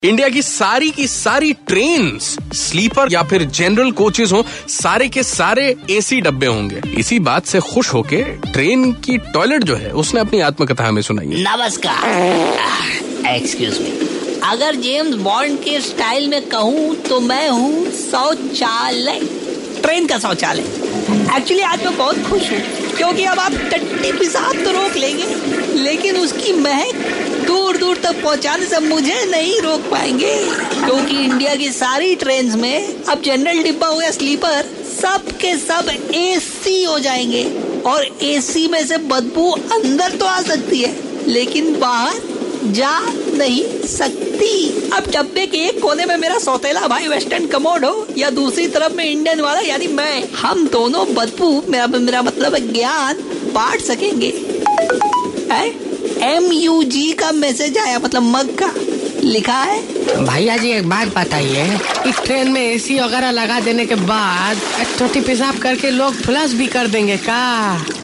India की सारी trains sleeper या फिर जनरल कोचेस हो, सारे के सारे एसी डब्बे होंगे। इसी बात से खुश होके ट्रेन की टॉयलेट जो है उसने अपनी आत्मकथा हमें सुनाई है। नमस्कार, एक्सक्यूज मी, अगर जेम्स बॉन्ड के स्टाइल में कहूँ तो मैं हूँ शौचालय, ट्रेन का शौचालय। एक्चुअली आज मैं बहुत खुश हूँ क्योंकि अब आप टट्टी पेशाब तो रोक लेंगे, लेकिन उसकी महक दूर दूर तक पहुंचाने से मुझे नहीं रोक पाएंगे, क्योंकि इंडिया की सारी ट्रेन्स में अब जनरल डिब्बा हो या स्लीपर, सब के सब एसी हो जाएंगे। और एसी में से बदबू अंदर तो आ सकती है लेकिन बाहर जा नहीं सकती। अब डब्बे के एक कोने में मेरा सौतेला भाई वेस्टर्न कमोड हो या दूसरी तरफ में इंडियन वाला यानी मैं, हम दोनों बदबू मेरा मतलब ज्ञान बांट सकेंगे। MUG का मैसेज आया, मतलब मग का लिखा है। भैया जी एक बात बताइए, इस ट्रेन में एसी वगैरह लगा देने के बाद टट्टी पेशाब करके लोग फ्लश भी कर देंगे का?